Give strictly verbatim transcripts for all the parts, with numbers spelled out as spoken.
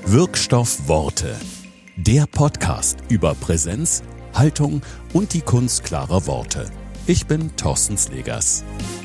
Wirkstoff Worte. Der Podcast über Präsenz, Haltung und die Kunst klarer Worte. Ich bin Thorsten Slegers.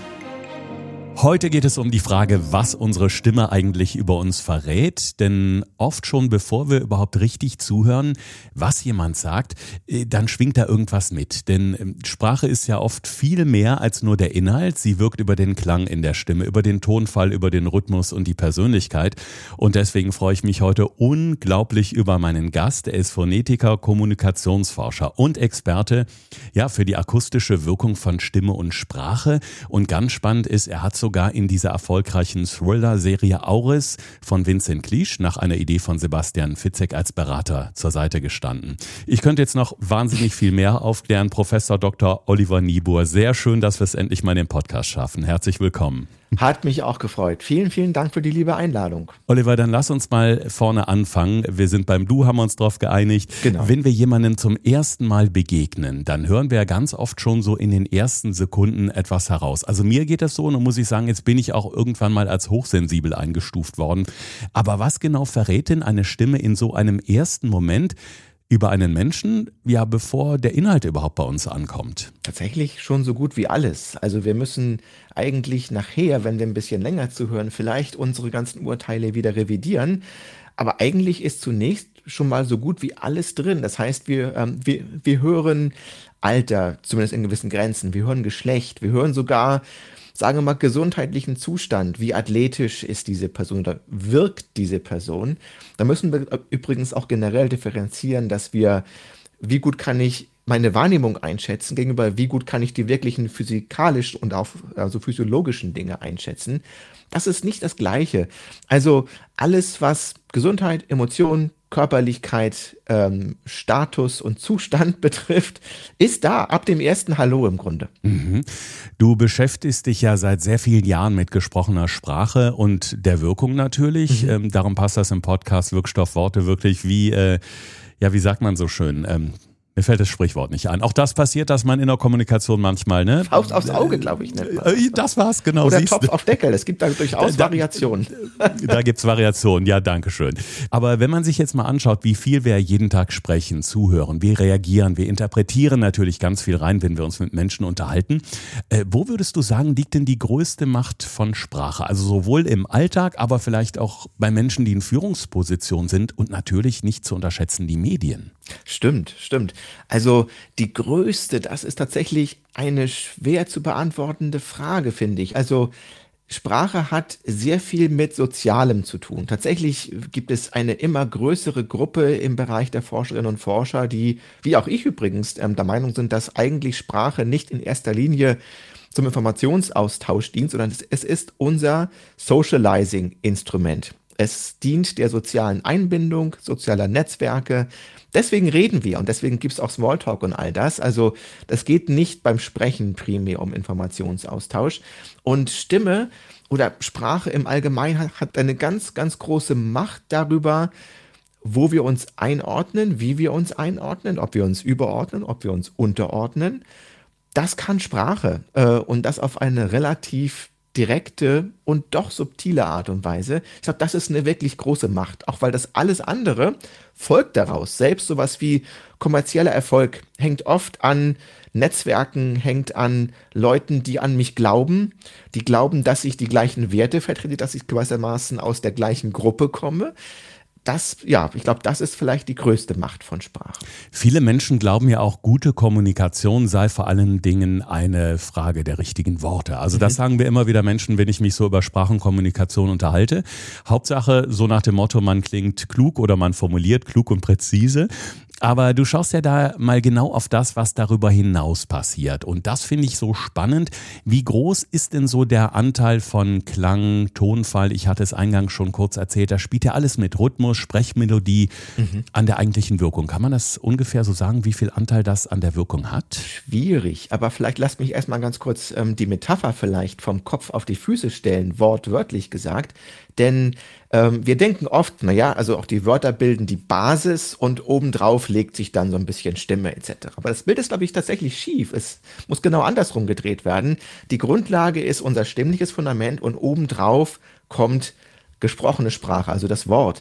Heute geht es um die Frage, was unsere Stimme eigentlich über uns verrät. Denn oft schon bevor wir überhaupt richtig zuhören, was jemand sagt, dann schwingt da irgendwas mit. Denn Sprache ist ja oft viel mehr als nur der Inhalt. Sie wirkt über den Klang in der Stimme, über den Tonfall, über den Rhythmus und die Persönlichkeit. Und deswegen freue ich mich heute unglaublich über meinen Gast. Er ist Phonetiker, Kommunikationsforscher und Experte, ja, für die akustische Wirkung von Stimme und Sprache. Und ganz spannend ist, er hat sogar in dieser erfolgreichen Thriller-Serie Auris von Vincent Clichy nach einer Idee von Sebastian Fitzek als Berater zur Seite gestanden. Ich könnte jetzt noch wahnsinnig viel mehr aufklären. Professor Doktor Oliver Niebuhr, sehr schön, dass wir es endlich mal in den Podcast schaffen. Herzlich willkommen. Hat mich auch gefreut. Vielen, vielen Dank für die liebe Einladung. Oliver, dann lass uns mal vorne anfangen. Wir sind beim Du, haben wir uns drauf geeinigt. Genau. Wenn wir jemandem zum ersten Mal begegnen, dann hören wir ja ganz oft schon so in den ersten Sekunden etwas heraus. Also mir geht das so, und muss ich sagen, jetzt bin ich auch irgendwann mal als hochsensibel eingestuft worden. Aber was genau verrät denn eine Stimme in so einem ersten Moment über einen Menschen, ja, bevor der Inhalt überhaupt bei uns ankommt? Tatsächlich schon so gut wie alles. Also wir müssen eigentlich nachher, wenn wir ein bisschen länger zuhören, vielleicht unsere ganzen Urteile wieder revidieren. Aber eigentlich ist zunächst schon mal so gut wie alles drin. Das heißt, wir, ähm, wir, wir hören Alter, zumindest in gewissen Grenzen. Wir hören Geschlecht. Wir hören sogar, sagen wir mal, gesundheitlichen Zustand. Wie athletisch ist diese Person oder wirkt diese Person? Da müssen wir übrigens auch generell differenzieren, dass wir, wie gut kann ich meine Wahrnehmung einschätzen gegenüber, wie gut kann ich die wirklichen physikalischen und auch also physiologischen Dinge einschätzen. Das ist nicht das Gleiche. Also alles, was Gesundheit, Emotionen, Körperlichkeit, ähm, Status und Zustand betrifft, ist da ab dem ersten Hallo im Grunde. Mhm. Du beschäftigst dich ja seit sehr vielen Jahren mit gesprochener Sprache und der Wirkung natürlich. Mhm. Ähm, darum passt das im Podcast Wirkstoff Worte wirklich wie, äh, ja, wie sagt man so schön, ähm, mir fällt das Sprichwort nicht ein. Auch das passiert, dass man in der Kommunikation manchmal, ne? Faust aufs Auge, glaube ich. Nennt man das. Das war's, genau. Oder siehst Topf du. auf Deckel. Es gibt da durchaus Da- Variationen. Da gibt's Variationen, ja, danke schön. Aber wenn man sich jetzt mal anschaut, wie viel wir jeden Tag sprechen, zuhören, wir reagieren, wir interpretieren natürlich ganz viel rein, wenn wir uns mit Menschen unterhalten. Äh, wo würdest du sagen, liegt denn die größte Macht von Sprache? Also sowohl im Alltag, aber vielleicht auch bei Menschen, die in Führungspositionen sind und natürlich nicht zu unterschätzen die Medien. Stimmt, stimmt. Also die größte, das ist tatsächlich eine schwer zu beantwortende Frage, finde ich. Also Sprache hat sehr viel mit Sozialem zu tun. Tatsächlich gibt es eine immer größere Gruppe im Bereich der Forscherinnen und Forscher, die, wie auch ich übrigens, ähm, der Meinung sind, dass eigentlich Sprache nicht in erster Linie zum Informationsaustausch dient, sondern es, es ist unser Socializing-Instrument. Es dient der sozialen Einbindung, sozialer Netzwerke. Deswegen reden wir und deswegen gibt es auch Smalltalk und all das. Also das geht nicht beim Sprechen primär um Informationsaustausch. Und Stimme oder Sprache im Allgemeinen hat, hat eine ganz, ganz große Macht darüber, wo wir uns einordnen, wie wir uns einordnen, ob wir uns überordnen, ob wir uns unterordnen. Das kann Sprache äh, und das auf eine relativ direkte und doch subtile Art und Weise. Ich glaube, das ist eine wirklich große Macht, auch weil das alles andere folgt daraus. Selbst sowas wie kommerzieller Erfolg hängt oft an Netzwerken, hängt an Leuten, die an mich glauben, die glauben, dass ich die gleichen Werte vertrete, dass ich gewissermaßen aus der gleichen Gruppe komme. Das, ja, ich glaube, das ist vielleicht die größte Macht von Sprache. Viele Menschen glauben ja auch, gute Kommunikation sei vor allen Dingen eine Frage der richtigen Worte. Also das sagen wir immer wieder Menschen, wenn ich mich so über Sprachenkommunikation unterhalte. Hauptsache so nach dem Motto, man klingt klug oder man formuliert klug und präzise. Aber du schaust ja da mal genau auf das, was darüber hinaus passiert. Und das finde ich so spannend. Wie groß ist denn so der Anteil von Klang, Tonfall? Ich hatte es eingangs schon kurz erzählt, da spielt ja alles mit Rhythmus, Sprechmelodie mhm. an der eigentlichen Wirkung. Kann man das ungefähr so sagen, wie viel Anteil das an der Wirkung hat? Schwierig, aber vielleicht lass mich erstmal ganz kurz ähm, die Metapher vielleicht vom Kopf auf die Füße stellen, wortwörtlich gesagt. Denn ähm, wir denken oft, naja, also auch die Wörter bilden die Basis und obendrauf legt sich dann so ein bisschen Stimme et cetera. Aber das Bild ist, glaube ich, tatsächlich schief. Es muss genau andersrum gedreht werden. Die Grundlage ist unser stimmliches Fundament und obendrauf kommt gesprochene Sprache, also das Wort.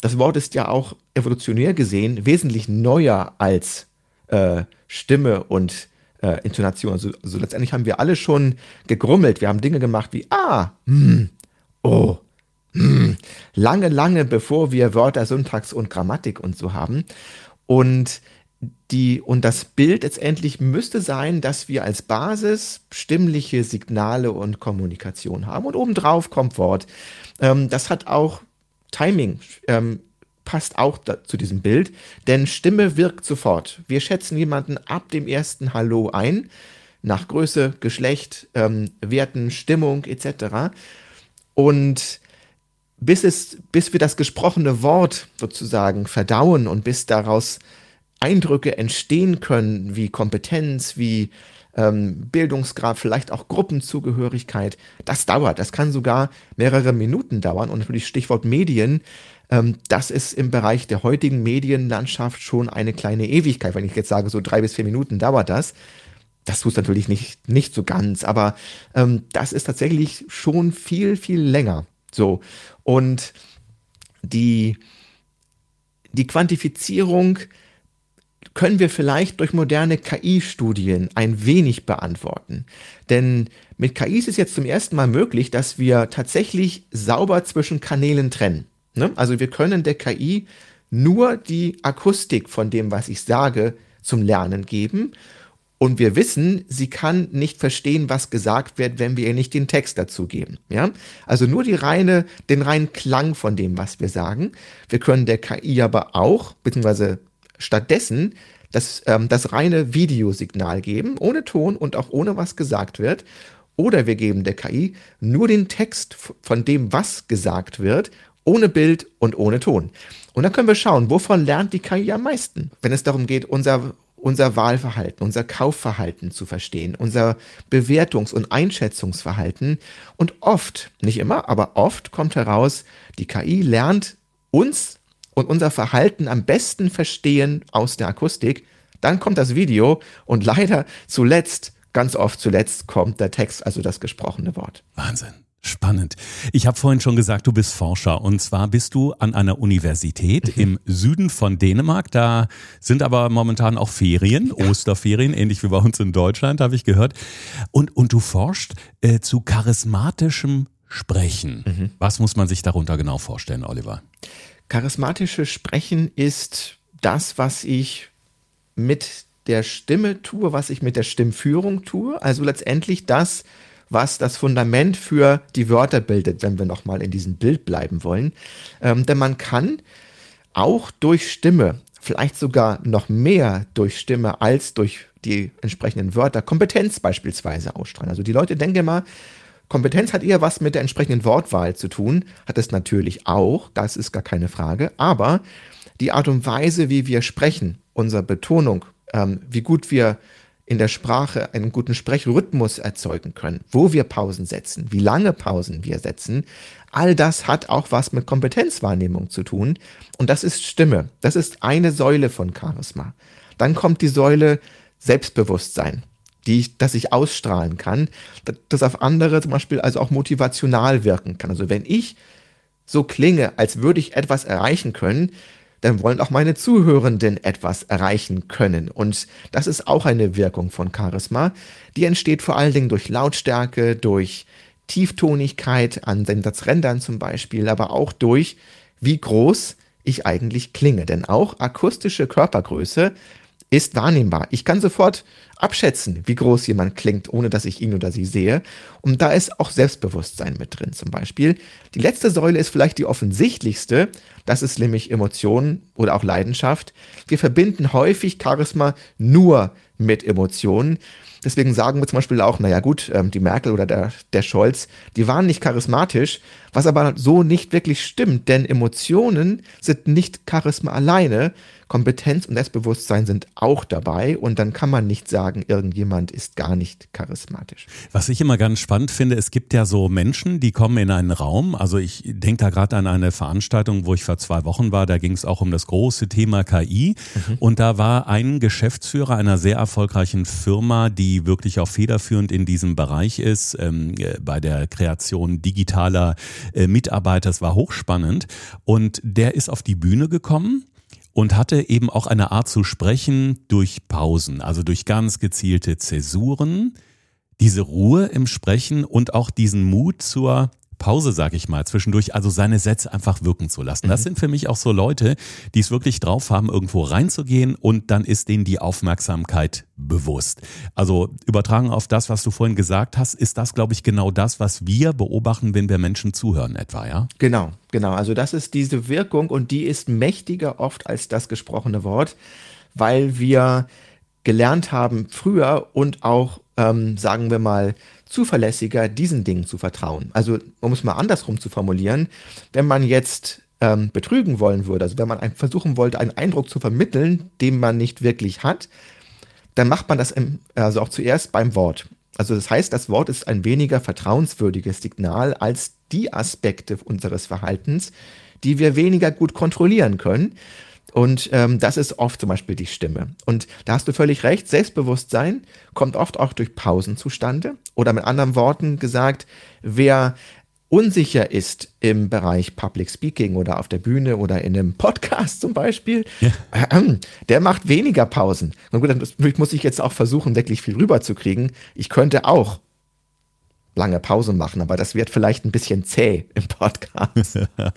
das Wort ist ja auch evolutionär gesehen wesentlich neuer als äh, Stimme und äh, Intonation. Also, also letztendlich haben wir alle schon gegrummelt. Wir haben Dinge gemacht wie ah, hm, oh, hm, lange, lange bevor wir Wörter, Syntax und Grammatik und so haben. Und Die, und das Bild letztendlich müsste sein, dass wir als Basis stimmliche Signale und Kommunikation haben. Und obendrauf kommt Wort. Ähm, das hat auch Timing, ähm, passt auch da, zu diesem Bild, denn Stimme wirkt sofort. Wir schätzen jemanden ab dem ersten Hallo ein, nach Größe, Geschlecht, ähm, Werten, Stimmung et cetera. Und bis, es, bis wir das gesprochene Wort sozusagen verdauen und bis daraus Eindrücke entstehen können, wie Kompetenz, wie ähm, Bildungsgrad, vielleicht auch Gruppenzugehörigkeit, das dauert. Das kann sogar mehrere Minuten dauern. Und natürlich Stichwort Medien, ähm, das ist im Bereich der heutigen Medienlandschaft schon eine kleine Ewigkeit. Wenn ich jetzt sage, so drei bis vier Minuten dauert das, das tut es natürlich nicht, nicht so ganz, aber ähm, das ist tatsächlich schon viel, viel länger. So. Und die, die Quantifizierung können wir vielleicht durch moderne K I-Studien ein wenig beantworten. Denn mit K I ist es jetzt zum ersten Mal möglich, dass wir tatsächlich sauber zwischen Kanälen trennen. Ne? Also wir können der K I nur die Akustik von dem, was ich sage, zum Lernen geben. Und wir wissen, sie kann nicht verstehen, was gesagt wird, wenn wir ihr nicht den Text dazu geben. Ja? Also nur die reine, den reinen Klang von dem, was wir sagen. Wir können der K I aber auch, beziehungsweise stattdessen das, ähm, das reine Videosignal geben, ohne Ton und auch ohne was gesagt wird. Oder wir geben der K I nur den Text von dem, was gesagt wird, ohne Bild und ohne Ton. Und dann können wir schauen, wovon lernt die K I am meisten, wenn es darum geht, unser, unser Wahlverhalten, unser Kaufverhalten zu verstehen, unser Bewertungs- und Einschätzungsverhalten. Und oft, nicht immer, aber oft kommt heraus, die K I lernt uns und unser Verhalten am besten verstehen aus der Akustik. Dann kommt das Video und leider zuletzt, ganz oft zuletzt, kommt der Text, also das gesprochene Wort. Wahnsinn. Spannend. Ich habe vorhin schon gesagt, du bist Forscher und zwar bist du an einer Universität mhm. im Süden von Dänemark. Da sind aber momentan auch Ferien, ja. Osterferien, ähnlich wie bei uns in Deutschland, habe ich gehört. Und, und du forschst äh, zu charismatischem Sprechen. Mhm. Was muss man sich darunter genau vorstellen, Oliver? Charismatisches Sprechen ist das, was ich mit der Stimme tue, was ich mit der Stimmführung tue. Also letztendlich das, was das Fundament für die Wörter bildet, wenn wir nochmal in diesem Bild bleiben wollen. Ähm, denn man kann auch durch Stimme, vielleicht sogar noch mehr durch Stimme als durch die entsprechenden Wörter, Kompetenz beispielsweise ausstrahlen. Also die Leute denken immer, Kompetenz hat eher was mit der entsprechenden Wortwahl zu tun, hat es natürlich auch, das ist gar keine Frage, aber die Art und Weise, wie wir sprechen, unsere Betonung, ähm, wie gut wir in der Sprache einen guten Sprechrhythmus erzeugen können, wo wir Pausen setzen, wie lange Pausen wir setzen, all das hat auch was mit Kompetenzwahrnehmung zu tun und das ist Stimme, das ist eine Säule von Charisma. Dann kommt die Säule Selbstbewusstsein. Die ich, dass ich ausstrahlen kann, das auf andere zum Beispiel also auch motivational wirken kann. Also wenn ich so klinge, als würde ich etwas erreichen können, dann wollen auch meine Zuhörenden etwas erreichen können. Und das ist auch eine Wirkung von Charisma. Die entsteht vor allen Dingen durch Lautstärke, durch Tieftonigkeit an den Satzrändern zum Beispiel, aber auch durch, wie groß ich eigentlich klinge. Denn auch akustische Körpergröße ist wahrnehmbar. Ich kann sofort abschätzen, wie groß jemand klingt, ohne dass ich ihn oder sie sehe. Und da ist auch Selbstbewusstsein mit drin zum Beispiel. Die letzte Säule ist vielleicht die offensichtlichste. Das ist nämlich Emotionen oder auch Leidenschaft. Wir verbinden häufig Charisma nur mit Emotionen. Deswegen sagen wir zum Beispiel auch, naja gut, die Merkel oder der, der Scholz, die waren nicht charismatisch, was aber so nicht wirklich stimmt, denn Emotionen sind nicht Charisma alleine. Kompetenz und Selbstbewusstsein sind auch dabei und dann kann man nicht sagen, irgendjemand ist gar nicht charismatisch. Was ich immer ganz spannend finde, es gibt ja so Menschen, die kommen in einen Raum, also ich denke da gerade an eine Veranstaltung, wo ich vor zwei Wochen war, da ging es auch um das große Thema K I mhm. und da war ein Geschäftsführer einer sehr erfolgreichen Firma, die wirklich auch federführend in diesem Bereich ist, ähm, bei der Kreation digitaler äh, Mitarbeiter. Es war hochspannend und der ist auf die Bühne gekommen und hatte eben auch eine Art zu sprechen durch Pausen, also durch ganz gezielte Zäsuren, diese Ruhe im Sprechen und auch diesen Mut zur Pause, sag ich mal, zwischendurch, also seine Sätze einfach wirken zu lassen. Das sind für mich auch so Leute, die es wirklich drauf haben, irgendwo reinzugehen und dann ist denen die Aufmerksamkeit bewusst. Also übertragen auf das, was du vorhin gesagt hast, ist das, glaube ich, genau das, was wir beobachten, wenn wir Menschen zuhören etwa, ja? Genau, genau. Also das ist diese Wirkung und die ist mächtiger oft als das gesprochene Wort, weil wir gelernt haben früher und auch, ähm, sagen wir mal, zuverlässiger diesen Dingen zu vertrauen. Also um es mal andersrum zu formulieren, wenn man jetzt ähm, betrügen wollen würde, also wenn man ein, versuchen wollte, einen Eindruck zu vermitteln, den man nicht wirklich hat, dann macht man das im, also auch zuerst beim Wort. Also das heißt, das Wort ist ein weniger vertrauenswürdiges Signal als die Aspekte unseres Verhaltens, die wir weniger gut kontrollieren können. Und ähm, das ist oft zum Beispiel die Stimme. Und da hast du völlig recht, Selbstbewusstsein kommt oft auch durch Pausen zustande. Oder mit anderen Worten gesagt, wer unsicher ist im Bereich Public Speaking oder auf der Bühne oder in einem Podcast zum Beispiel, ja. äh, der macht weniger Pausen. Na gut, dann muss ich jetzt auch versuchen, wirklich viel rüberzukriegen. Ich könnte auch lange Pausen machen, aber das wird vielleicht ein bisschen zäh im Podcast.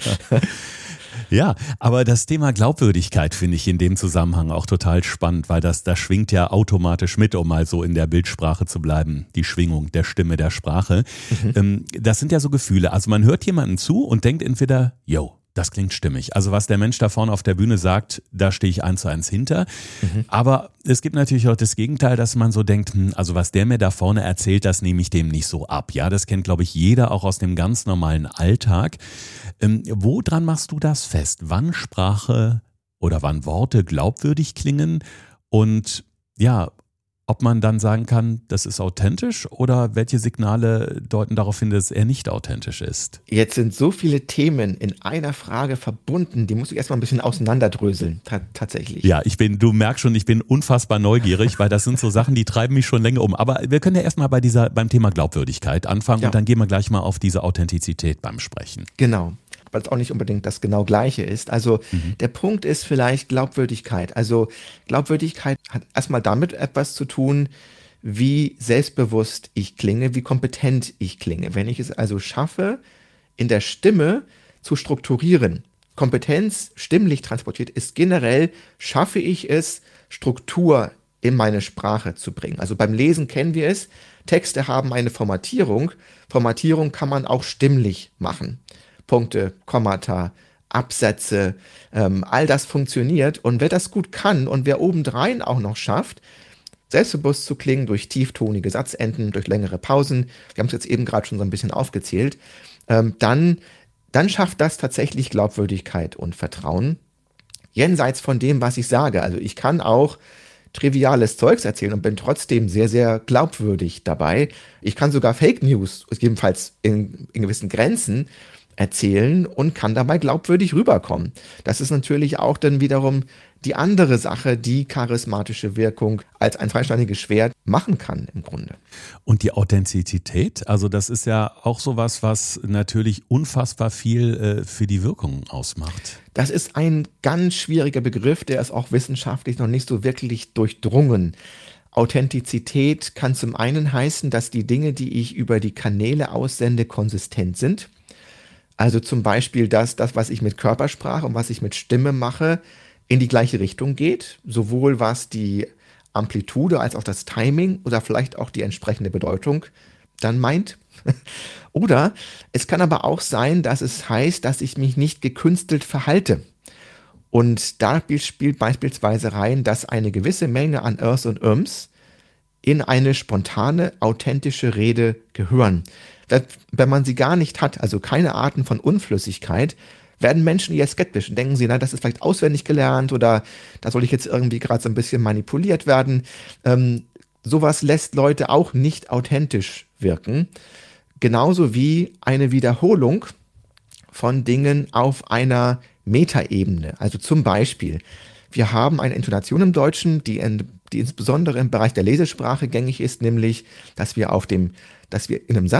Ja, aber das Thema Glaubwürdigkeit finde ich in dem Zusammenhang auch total spannend, weil das, das schwingt ja automatisch mit, um mal so in der Bildsprache zu bleiben, die Schwingung der Stimme, der Sprache. Mhm. Das sind ja so Gefühle, also man hört jemandem zu und denkt entweder, yo, das klingt stimmig. Also was der Mensch da vorne auf der Bühne sagt, da stehe ich eins zu eins hinter. Mhm. Aber es gibt natürlich auch das Gegenteil, dass man so denkt, hm, also was der mir da vorne erzählt, das nehme ich dem nicht so ab. Ja, das kennt, glaube ich, jeder auch aus dem ganz normalen Alltag. Ähm, woran machst du das fest? Wann Sprache oder wann Worte glaubwürdig klingen? Und ja, ob man dann sagen kann, das ist authentisch oder welche Signale deuten darauf hin, dass er nicht authentisch ist? Jetzt sind so viele Themen in einer Frage verbunden, die muss ich erstmal ein bisschen auseinanderdröseln, ta- tatsächlich. Ja, ich bin, du merkst schon, ich bin unfassbar neugierig, weil das sind so Sachen, die treiben mich schon länger um. Aber wir können ja erstmal bei dieser, beim Thema Glaubwürdigkeit anfangen ja. Und dann gehen wir gleich mal auf diese Authentizität beim Sprechen. Genau. Weil es auch nicht unbedingt das genau Gleiche ist. Also mhm. der Punkt ist vielleicht Glaubwürdigkeit. Also Glaubwürdigkeit hat erstmal damit etwas zu tun, wie selbstbewusst ich klinge, wie kompetent ich klinge. Wenn ich es also schaffe, in der Stimme zu strukturieren. Kompetenz, stimmlich transportiert, ist generell, schaffe ich es, Struktur in meine Sprache zu bringen. Also beim Lesen kennen wir es, Texte haben eine Formatierung. Formatierung kann man auch stimmlich machen. Punkte, Kommata, Absätze, ähm, all das funktioniert. Und wer das gut kann und wer obendrein auch noch schafft, selbstbewusst zu klingen durch tieftonige Satzenden, durch längere Pausen, wir haben es jetzt eben gerade schon so ein bisschen aufgezählt, ähm, dann, dann schafft das tatsächlich Glaubwürdigkeit und Vertrauen. Jenseits von dem, was ich sage. Also ich kann auch triviales Zeugs erzählen und bin trotzdem sehr, sehr glaubwürdig dabei. Ich kann sogar Fake News, jedenfalls in, in gewissen Grenzen, erzählen und kann dabei glaubwürdig rüberkommen. Das ist natürlich auch dann wiederum die andere Sache, die charismatische Wirkung als ein zweischneidiges Schwert machen kann im Grunde. Und die Authentizität, also das ist ja auch sowas, was natürlich unfassbar viel äh, für die Wirkung ausmacht. Das ist ein ganz schwieriger Begriff, der ist auch wissenschaftlich noch nicht so wirklich durchdrungen. Authentizität kann zum einen heißen, dass die Dinge, die ich über die Kanäle aussende, konsistent sind. Also zum Beispiel, dass das, was ich mit Körpersprache und was ich mit Stimme mache, in die gleiche Richtung geht, sowohl was die Amplitude als auch das Timing oder vielleicht auch die entsprechende Bedeutung dann meint. Oder es kann aber auch sein, dass es heißt, dass ich mich nicht gekünstelt verhalte. Und da spielt beispielsweise rein, dass eine gewisse Menge an Örs und Öms in eine spontane, authentische Rede gehören. Wenn man sie gar nicht hat, also keine Arten von Unflüssigkeit, werden Menschen eher skeptisch und denken sie, na, das ist vielleicht auswendig gelernt oder da soll ich jetzt irgendwie gerade so ein bisschen manipuliert werden. Ähm, sowas lässt Leute auch nicht authentisch wirken. Genauso wie eine Wiederholung von Dingen auf einer Metaebene. Also zum Beispiel, wir haben eine Intonation im Deutschen, die, in, die insbesondere im Bereich der Lesesprache gängig ist, nämlich, dass wir auf dem, dass wir in einem Satz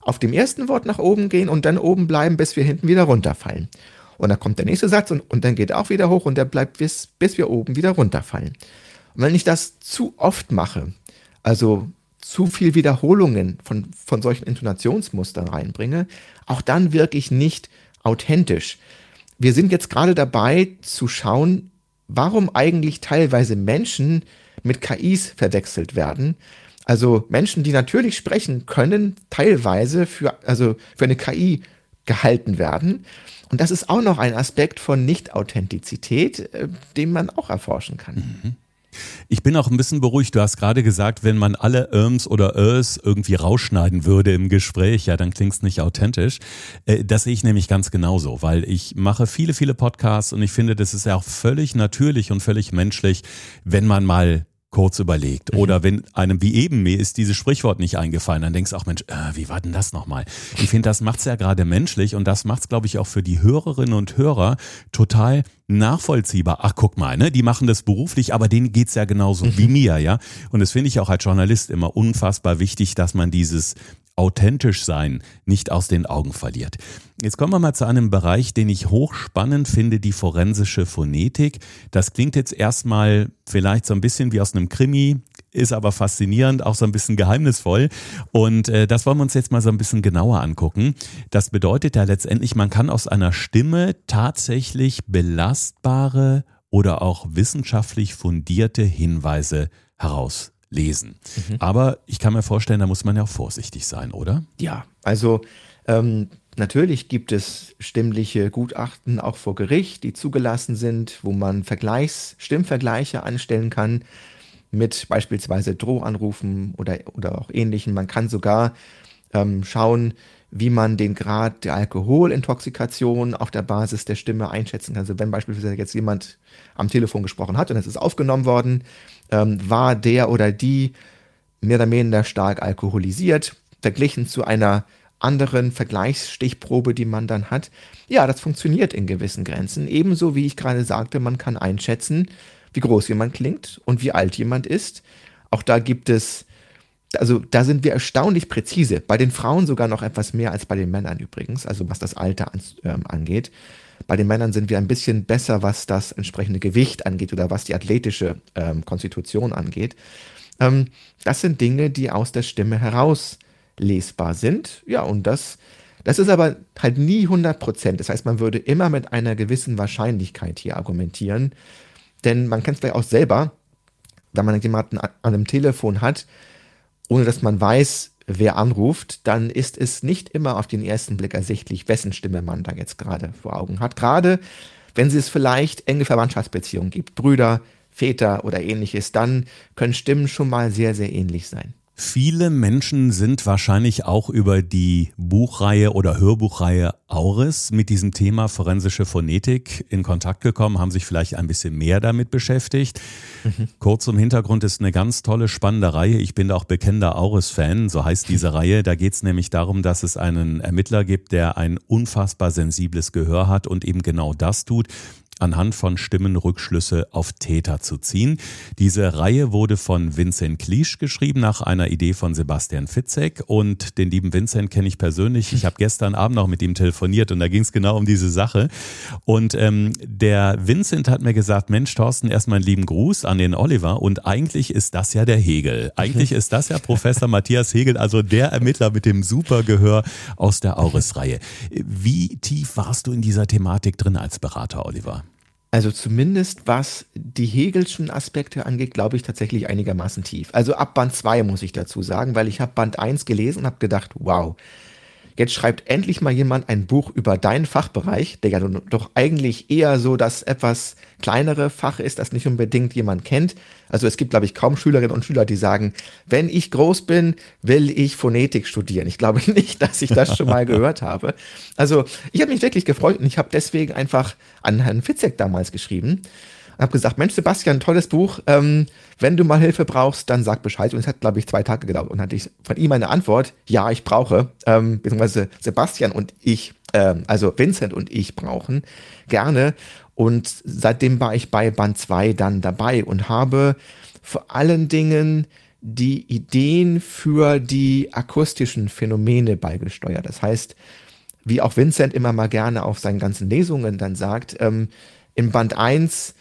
auf dem ersten Wort nach oben gehen und dann oben bleiben, bis wir hinten wieder runterfallen. Und dann kommt der nächste Satz und, und dann geht er auch wieder hoch und der bleibt, bis, bis wir oben wieder runterfallen. Und wenn ich das zu oft mache, also zu viel Wiederholungen von, von solchen Intonationsmustern reinbringe, auch dann wirke ich nicht authentisch. Wir sind jetzt gerade dabei zu schauen, warum eigentlich teilweise Menschen mit K Is verwechselt werden. Also Menschen, die natürlich sprechen können, teilweise für, also für eine K I gehalten werden. Und das ist auch noch ein Aspekt von Nicht-Authentizität, äh, den man auch erforschen kann. Mhm. Ich bin auch ein bisschen beruhigt. Du hast gerade gesagt, wenn man alle Irms oder Ös irgendwie rausschneiden würde im Gespräch, ja, dann klingt es nicht authentisch. Das sehe ich nämlich ganz genauso, weil ich mache viele, viele Podcasts und ich finde, das ist ja auch völlig natürlich und völlig menschlich, wenn man mal kurz überlegt. Oder wenn einem wie eben, mir ist dieses Sprichwort nicht eingefallen, dann denkst du auch, Mensch, äh, wie war denn das nochmal? Ich finde, das macht's ja gerade menschlich und das macht's, glaube ich, auch für die Hörerinnen und Hörer total nachvollziehbar. Ach, guck mal, ne, die machen das beruflich, aber denen geht's ja genauso mhm. wie mir, ja. Und das finde ich auch als Journalist immer unfassbar wichtig, dass man dieses authentisch sein nicht aus den Augen verliert. Jetzt kommen wir mal zu einem Bereich, den ich hochspannend finde, die forensische Phonetik. Das klingt jetzt erstmal vielleicht so ein bisschen wie aus einem Krimi, ist aber faszinierend, auch so ein bisschen geheimnisvoll. Und äh, das wollen wir uns jetzt mal so ein bisschen genauer angucken. Das bedeutet ja letztendlich, man kann aus einer Stimme tatsächlich belastbare oder auch wissenschaftlich fundierte Hinweise herauslesen. Mhm. Aber ich kann mir vorstellen, da muss man ja auch vorsichtig sein, oder? Ja, also ähm, natürlich gibt es stimmliche Gutachten auch vor Gericht, die zugelassen sind, wo man Vergleichs-, Stimmvergleiche anstellen kann mit beispielsweise Drohanrufen oder, oder auch Ähnlichem. Man kann sogar ähm, schauen, wie man den Grad der Alkoholintoxikation auf der Basis der Stimme einschätzen kann. Also wenn beispielsweise jetzt jemand am Telefon gesprochen hat und es ist aufgenommen worden, ähm, war der oder die mehr oder weniger stark alkoholisiert, verglichen zu einer anderen Vergleichsstichprobe, die man dann hat. Ja, das funktioniert in gewissen Grenzen. Ebenso wie ich gerade sagte, man kann einschätzen, wie groß jemand klingt und wie alt jemand ist. Auch da gibt es, also da sind wir erstaunlich präzise. Bei den Frauen sogar noch etwas mehr als bei den Männern übrigens, also was das Alter an, ähm, angeht. Bei den Männern sind wir ein bisschen besser, was das entsprechende Gewicht angeht oder was die athletische ähm, Konstitution angeht. Ähm, das sind Dinge, die aus der Stimme heraus lesbar sind. Ja, und das, das ist aber halt nie hundert Prozent. Das heißt, man würde immer mit einer gewissen Wahrscheinlichkeit hier argumentieren. Denn man kennt es vielleicht auch selber, wenn man jemanden an einem Telefon hat, ohne dass man weiß, wer anruft, dann ist es nicht immer auf den ersten Blick ersichtlich, wessen Stimme man da jetzt gerade vor Augen hat. Gerade wenn es vielleicht enge Verwandtschaftsbeziehungen gibt, Brüder, Väter oder ähnliches, dann können Stimmen schon mal sehr, sehr ähnlich sein. Viele Menschen sind wahrscheinlich auch über die Buchreihe oder Hörbuchreihe Auris mit diesem Thema forensische Phonetik in Kontakt gekommen, haben sich vielleicht ein bisschen mehr damit beschäftigt. Mhm. Kurz zum Hintergrund, ist eine ganz tolle, spannende Reihe. Ich bin da auch bekennender Auris-Fan, so heißt diese Reihe. Da geht es nämlich darum, dass es einen Ermittler gibt, der ein unfassbar sensibles Gehör hat und eben genau das tut, anhand von Stimmen Rückschlüsse auf Täter zu ziehen. Diese Reihe wurde von Vincent Kliesch geschrieben, nach einer Idee von Sebastian Fitzek. Und den lieben Vincent kenne ich persönlich. Ich habe gestern Abend noch mit ihm telefoniert und da ging es genau um diese Sache. Und ähm, der Vincent hat mir gesagt, Mensch Thorsten, erstmal einen lieben Gruß an den Oliver. Und eigentlich ist das ja der Hegel. Eigentlich ist das ja Professor Matthias Hegel, also der Ermittler mit dem Supergehör aus der Auris-Reihe. Wie tief warst du in dieser Thematik drin als Berater, Oliver? Also zumindest was die Hegelschen Aspekte angeht, glaube ich tatsächlich einigermaßen tief. Also ab Band zwei muss ich dazu sagen, weil ich habe Band eins gelesen und habe gedacht, wow, jetzt schreibt endlich mal jemand ein Buch über deinen Fachbereich, der ja doch eigentlich eher so das etwas kleinere Fach ist, das nicht unbedingt jemand kennt. Also es gibt, glaube ich, kaum Schülerinnen und Schüler, die sagen, wenn ich groß bin, will ich Phonetik studieren. Ich glaube nicht, dass ich das schon mal gehört habe. Also ich habe mich wirklich gefreut und ich habe deswegen einfach an Herrn Fitzek damals geschrieben und habe gesagt, Mensch Sebastian, tolles Buch, ähm, wenn du mal Hilfe brauchst, dann sag Bescheid. Und es hat, glaube ich, zwei Tage gedauert und hatte ich von ihm eine Antwort, ja, ich brauche, ähm, beziehungsweise Sebastian und ich, ähm, also Vincent und ich brauchen gerne. Und seitdem war ich bei Band zwei dann dabei und habe vor allen Dingen die Ideen für die akustischen Phänomene beigesteuert. Das heißt, wie auch Vincent immer mal gerne auf seinen ganzen Lesungen dann sagt, ähm, in Band eins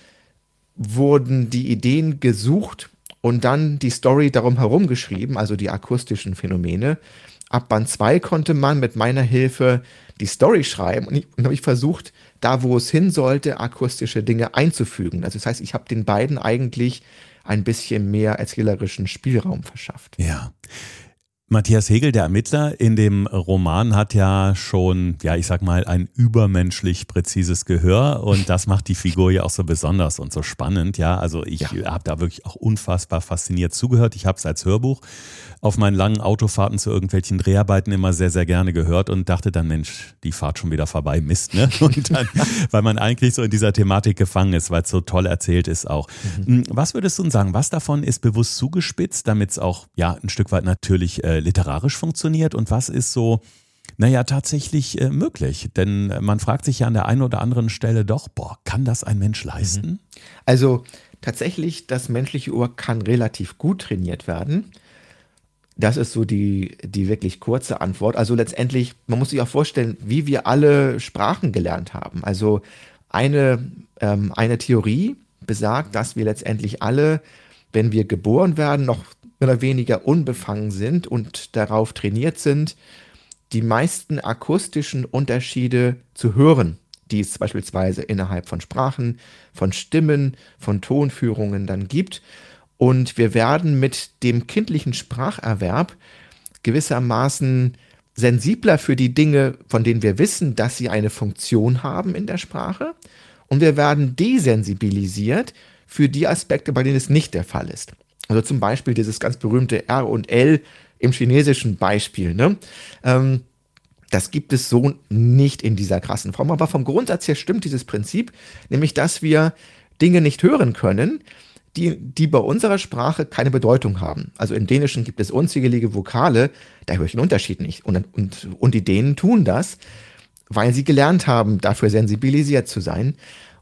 wurden die Ideen gesucht und dann die Story darum herum geschrieben, also die akustischen Phänomene. Ab Band zwei konnte man mit meiner Hilfe die Story schreiben und, ich, und habe ich versucht, da wo es hin sollte, akustische Dinge einzufügen. Also das heißt, ich habe den beiden eigentlich ein bisschen mehr erzählerischen Spielraum verschafft. Ja. Matthias Hegel, der Ermittler in dem Roman, hat ja schon, ja, ich sag mal, ein übermenschlich präzises Gehör und das macht die Figur ja auch so besonders und so spannend, ja. Also ich ja. habe da wirklich auch unfassbar fasziniert zugehört. Ich habe es als Hörbuch auf meinen langen Autofahrten zu irgendwelchen Dreharbeiten immer sehr, sehr gerne gehört und dachte dann, Mensch, die Fahrt schon wieder vorbei, Mist, ne? Und dann, weil man eigentlich so in dieser Thematik gefangen ist, weil es so toll erzählt ist auch. Mhm. Was würdest du denn sagen, was davon ist bewusst zugespitzt, damit es auch, ja, ein Stück weit natürlich äh, literarisch funktioniert und was ist so, naja, tatsächlich äh, möglich? Denn man fragt sich ja an der einen oder anderen Stelle doch, boah, kann das ein Mensch leisten? Also tatsächlich, das menschliche Ohr kann relativ gut trainiert werden. Das ist so die, die wirklich kurze Antwort. Also letztendlich, man muss sich auch vorstellen, wie wir alle Sprachen gelernt haben. Also eine, ähm, eine Theorie besagt, dass wir letztendlich alle, wenn wir geboren werden, noch mehr oder weniger unbefangen sind und darauf trainiert sind, die meisten akustischen Unterschiede zu hören, die es beispielsweise innerhalb von Sprachen, von Stimmen, von Tonführungen dann gibt. Und wir werden mit dem kindlichen Spracherwerb gewissermaßen sensibler für die Dinge, von denen wir wissen, dass sie eine Funktion haben in der Sprache. Und wir werden desensibilisiert für die Aspekte, bei denen es nicht der Fall ist. Also zum Beispiel dieses ganz berühmte R und L im chinesischen Beispiel, ne? Ähm, das gibt es so nicht in dieser krassen Form. Aber vom Grundsatz her stimmt dieses Prinzip, nämlich dass wir Dinge nicht hören können, die, die bei unserer Sprache keine Bedeutung haben. Also im Dänischen gibt es unzählige Vokale, da höre ich den Unterschied nicht. Und, und, und die Dänen tun das, weil sie gelernt haben, dafür sensibilisiert zu sein.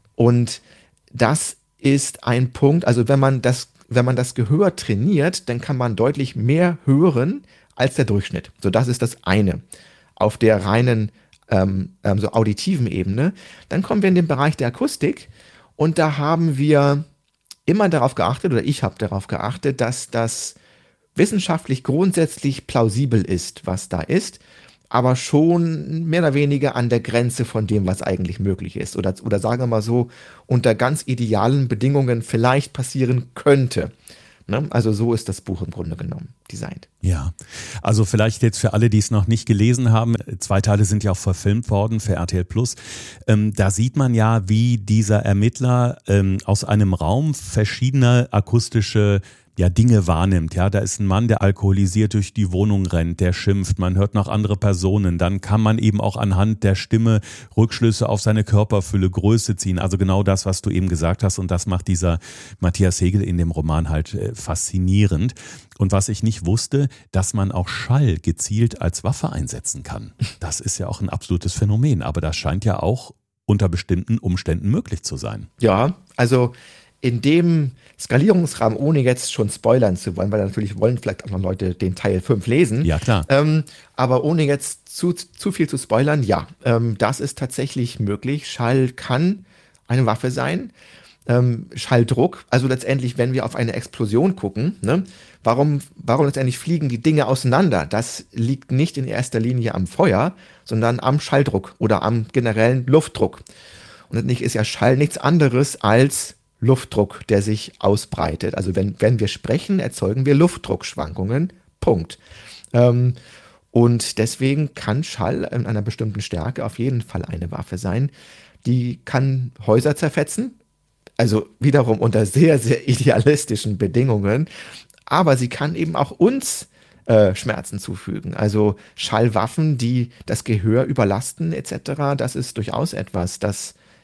Und das ist ein Punkt, also wenn man das, wenn man das Gehör trainiert, dann kann man deutlich mehr hören als der Durchschnitt. So, das ist das eine. Auf der reinen, ähm, ähm, so auditiven Ebene. Dann kommen wir in den Bereich der Akustik und da haben wir immer darauf geachtet, oder ich habe darauf geachtet, dass das wissenschaftlich grundsätzlich plausibel ist, was da ist, aber schon mehr oder weniger an der Grenze von dem, was eigentlich möglich ist. Oder, oder sagen wir mal so, unter ganz idealen Bedingungen vielleicht passieren könnte. Ne? Also so ist das Buch im Grunde genommen designt. Ja, also vielleicht jetzt für alle, die es noch nicht gelesen haben, zwei Teile sind ja auch verfilmt worden für R T L Plus. Ähm, da sieht man ja, wie dieser Ermittler ähm, aus einem Raum verschiedene akustische ja, Dinge wahrnimmt. Ja, da ist ein Mann, der alkoholisiert durch die Wohnung rennt, der schimpft, man hört noch andere Personen. Dann kann man eben auch anhand der Stimme Rückschlüsse auf seine Körperfülle, Größe ziehen. Also genau das, was du eben gesagt hast. Und das macht dieser Matthias Hegel in dem Roman halt äh, faszinierend. Und was ich nicht wusste, dass man auch Schall gezielt als Waffe einsetzen kann. Das ist ja auch ein absolutes Phänomen. Aber das scheint ja auch unter bestimmten Umständen möglich zu sein. Ja, also in dem Skalierungsrahmen, ohne jetzt schon spoilern zu wollen, weil natürlich wollen vielleicht auch noch Leute den Teil fünf lesen. Ja, klar. Ähm, aber ohne jetzt zu, zu viel zu spoilern, ja, ähm, das ist tatsächlich möglich. Schall kann eine Waffe sein. Ähm, Schalldruck, also letztendlich, wenn wir auf eine Explosion gucken, ne, warum, warum letztendlich fliegen die Dinge auseinander? Das liegt nicht in erster Linie am Feuer, sondern am Schalldruck oder am generellen Luftdruck. Und letztendlich ist ja Schall nichts anderes als Luftdruck, der sich ausbreitet. Also wenn, wenn wir sprechen, erzeugen wir Luftdruckschwankungen. Punkt. Ähm, und deswegen kann Schall in einer bestimmten Stärke auf jeden Fall eine Waffe sein. Die kann Häuser zerfetzen, also wiederum unter sehr, sehr idealistischen Bedingungen. Aber sie kann eben auch uns äh, Schmerzen zufügen. Also Schallwaffen, die das Gehör überlasten et cetera, das ist durchaus etwas, das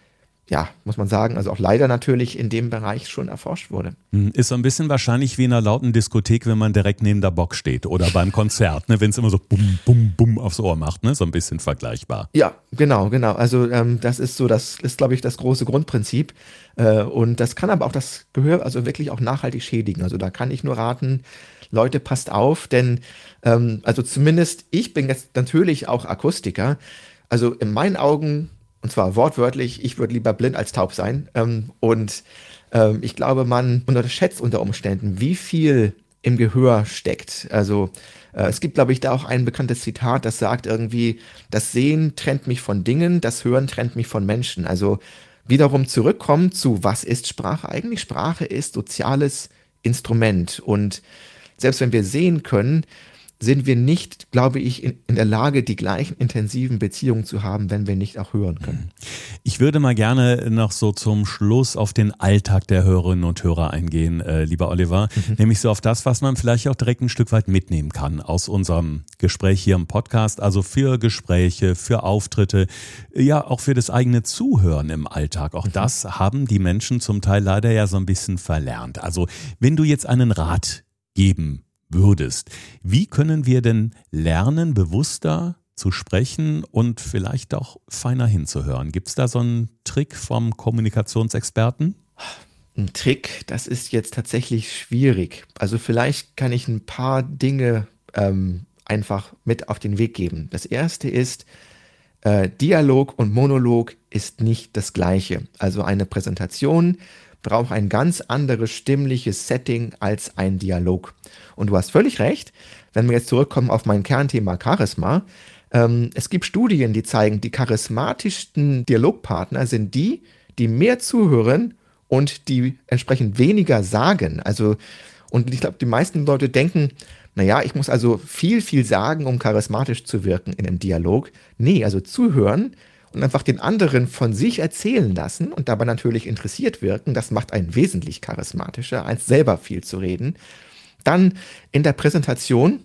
ja, muss man sagen, also auch leider natürlich in dem Bereich schon erforscht wurde. Ist so ein bisschen wahrscheinlich wie in einer lauten Diskothek, wenn man direkt neben der Box steht oder beim Konzert, ne, wenn es immer so bum, bum, bum aufs Ohr macht, ne, so ein bisschen vergleichbar. Ja, genau, genau. Also ähm, das ist so, das ist, glaube ich, das große Grundprinzip. Äh, und das kann aber auch das Gehör also wirklich auch nachhaltig schädigen. Also da kann ich nur raten, Leute, passt auf, denn ähm, also zumindest ich bin jetzt natürlich auch Akustiker. Also in meinen Augen, und zwar wortwörtlich, ich würde lieber blind als taub sein. Ähm, und ähm, ich glaube, man unterschätzt unter Umständen, wie viel im Gehör steckt. Also äh, es gibt, glaube ich, da auch ein bekanntes Zitat, das sagt irgendwie, das Sehen trennt mich von Dingen, das Hören trennt mich von Menschen. Also wiederum zurückkommen zu, was ist Sprache eigentlich? Sprache ist soziales Instrument. Und selbst wenn wir sehen können, sind wir nicht, glaube ich, in, in der Lage, die gleichen intensiven Beziehungen zu haben, wenn wir nicht auch hören können. Ich würde mal gerne noch so zum Schluss auf den Alltag der Hörerinnen und Hörer eingehen, äh, lieber Oliver. Mhm. Nämlich so auf das, was man vielleicht auch direkt ein Stück weit mitnehmen kann aus unserem Gespräch hier im Podcast. Also für Gespräche, für Auftritte, ja auch für das eigene Zuhören im Alltag. Auch mhm. das haben die Menschen zum Teil leider ja so ein bisschen verlernt. Also wenn du jetzt einen Rat geben würdest. Wie können wir denn lernen, bewusster zu sprechen und vielleicht auch feiner hinzuhören? Gibt es da so einen Trick vom Kommunikationsexperten? Ein Trick, das ist jetzt tatsächlich schwierig. Also vielleicht kann ich ein paar Dinge ähm, einfach mit auf den Weg geben. Das erste ist, äh, Dialog und Monolog ist nicht das Gleiche. Also eine Präsentation braucht ein ganz anderes stimmliches Setting als ein Dialog. Und du hast völlig recht, wenn wir jetzt zurückkommen auf mein Kernthema Charisma, ähm, es gibt Studien, die zeigen, die charismatischsten Dialogpartner sind die, die mehr zuhören und die entsprechend weniger sagen. Also, und ich glaube, die meisten Leute denken, naja, ich muss also viel, viel sagen, um charismatisch zu wirken in einem Dialog. Nee, also zuhören und einfach den anderen von sich erzählen lassen und dabei natürlich interessiert wirken, das macht einen wesentlich charismatischer, als selber viel zu reden. Dann in der Präsentation,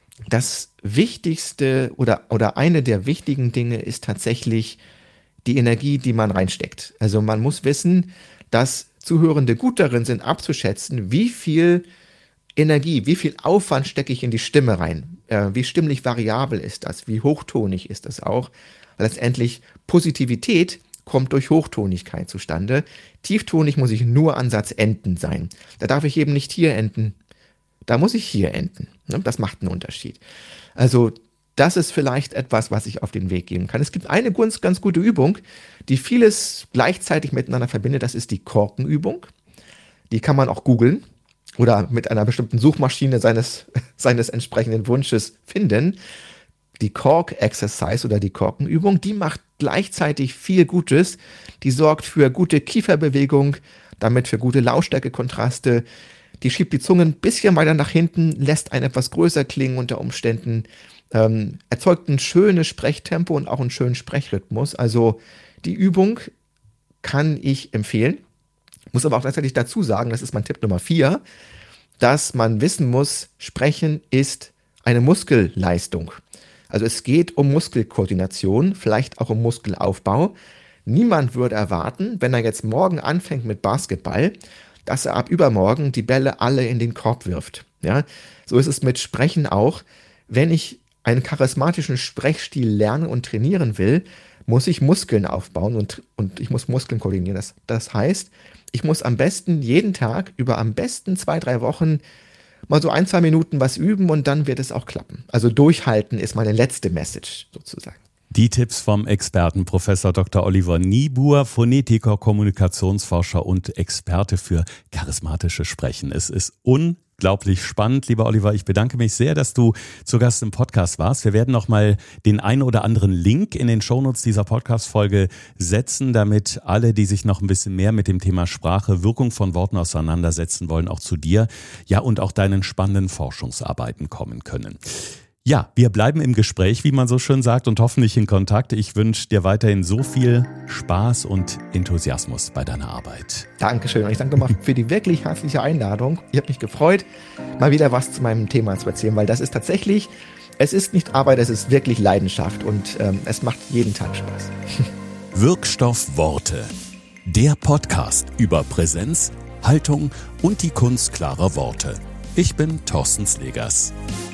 das Wichtigste oder, oder eine der wichtigen Dinge ist tatsächlich die Energie, die man reinsteckt. Also man muss wissen, dass Zuhörende gut darin sind, abzuschätzen, wie viel Energie, wie viel Aufwand stecke ich in die Stimme rein, äh, wie stimmlich variabel ist das, wie hochtonig ist das auch. Letztendlich Positivität kommt durch Hochtonigkeit zustande. Tieftonig muss ich nur an Satzenden sein. Da darf ich eben nicht hier enden. Da muss ich hier enden. Das macht einen Unterschied. Also das ist vielleicht etwas, was ich auf den Weg geben kann. Es gibt eine ganz, ganz gute Übung, die vieles gleichzeitig miteinander verbindet. Das ist die Korkenübung. Die kann man auch googeln oder mit einer bestimmten Suchmaschine seines, seines entsprechenden Wunsches finden. Die Cork-Exercise oder die Korkenübung, die macht gleichzeitig viel Gutes. Die sorgt für gute Kieferbewegung, damit für gute Lautstärke-Kontraste. Die schiebt die Zunge ein bisschen weiter nach hinten, lässt einen etwas größer klingen unter Umständen, ähm, erzeugt ein schönes Sprechtempo und auch einen schönen Sprechrhythmus. Also die Übung kann ich empfehlen. Muss aber auch gleichzeitig dazu sagen, das ist mein Tipp Nummer vier, dass man wissen muss, Sprechen ist eine Muskelleistung. Also es geht um Muskelkoordination, vielleicht auch um Muskelaufbau. Niemand würde erwarten, wenn er jetzt morgen anfängt mit Basketball, dass er ab übermorgen die Bälle alle in den Korb wirft. Ja, so ist es mit Sprechen auch. Wenn ich einen charismatischen Sprechstil lernen und trainieren will, muss ich Muskeln aufbauen und, und ich muss Muskeln koordinieren. Das, das heißt, ich muss am besten jeden Tag über am besten zwei, drei Wochen mal so ein, zwei Minuten was üben und dann wird es auch klappen. Also durchhalten ist meine letzte Message sozusagen. Die Tipps vom Experten Professor Doktor Oliver Niebuhr, Phonetiker, Kommunikationsforscher und Experte für charismatisches Sprechen. Es ist unglaublich spannend, lieber Oliver. Ich bedanke mich sehr, dass du zu Gast im Podcast warst. Wir werden noch mal den einen oder anderen Link in den Shownotes dieser Podcast-Folge setzen, damit alle, die sich noch ein bisschen mehr mit dem Thema Sprache, Wirkung von Worten auseinandersetzen wollen, auch zu dir, ja, und auch deinen spannenden Forschungsarbeiten kommen können. Ja, wir bleiben im Gespräch, wie man so schön sagt, und hoffentlich in Kontakt. Ich wünsche dir weiterhin so viel Spaß und Enthusiasmus bei deiner Arbeit. Dankeschön und ich danke nochmal für die wirklich herzliche Einladung. Ich habe mich gefreut, mal wieder was zu meinem Thema zu erzählen, weil das ist tatsächlich, es ist nicht Arbeit, es ist wirklich Leidenschaft und ähm, es macht jeden Tag Spaß. Wirkstoff Worte. Der Podcast über Präsenz, Haltung und die Kunst klarer Worte. Ich bin Thorsten Slegers.